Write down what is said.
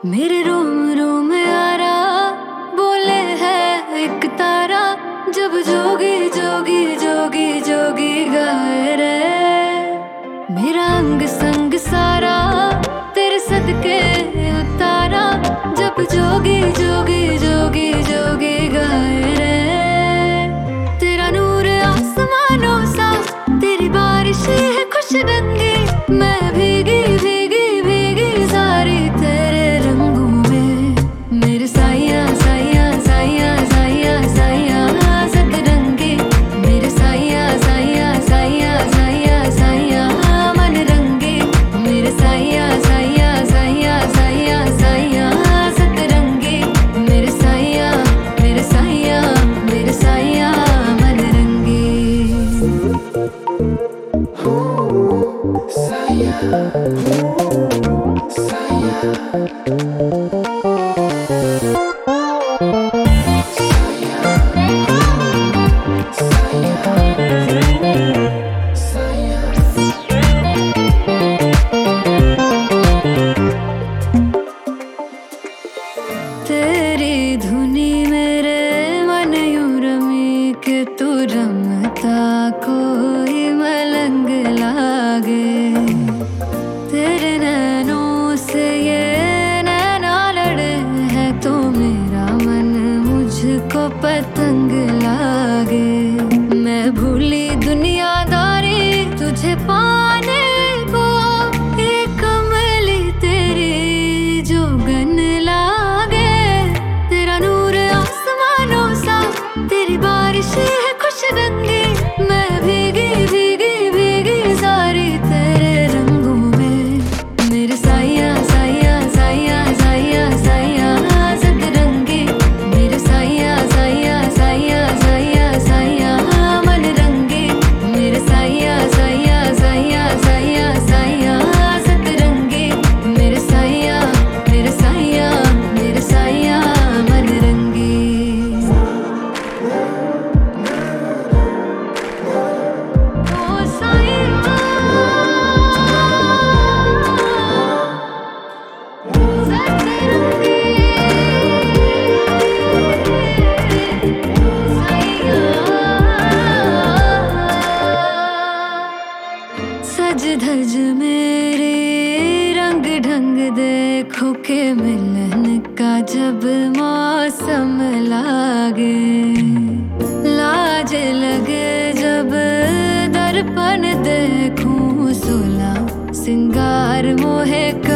मेरे रोम रोम यारा बोले है एक तारा, जब जोगी जोगी जोगी जोगी गाए रे। मेरा अंग संग सारा तेरे सदके उतारा, जब जोगी जोगी जोगी जोगी गाए रे। तेरा नूर आसमानों सा, तेरी बारिश है खुश रंगी, मैं भीगी भीगी भीगी सारी तेरे रंगों में। मेरे साया साया साया साया साया सतरंगी, मेरे साया साया साया साया साया मन रंगी, मेरे साया साया साया साया साया सतरंगी, मेरे साया मेरे साया मेरे साया मन रंगी। तेरी धुनी मेरे मन यूं रमी के तू रमता कोई मलंग लागे। तेरे नैनों से ये नैना लड़े हैं तो मेरा मन मुझको पतंग लागे। मैं भूली दुनियादारी तुझे पाने को, ये कमली तेरी जोगन लागे। तेरा नूर आसमानों सा, तेरी बारिश है खुश रंगी, मैं भीगी भीगी भीगी सारी तेरे रंगों में। मेरे साया साया साया साया साया सतरंगी, मेरे साया साया साया साया साया मन रंगी, मेरे साया साया साया साया साया सतरंगी, मेरे साया मेरे साया मेरे साया मन रंगी। ओ साया सज धज मेरे रंग ढंग देखो के मिलन का जब मौसम लागे। लाज लगे जब दर्पण देखूं, सोला सिंगार मोहे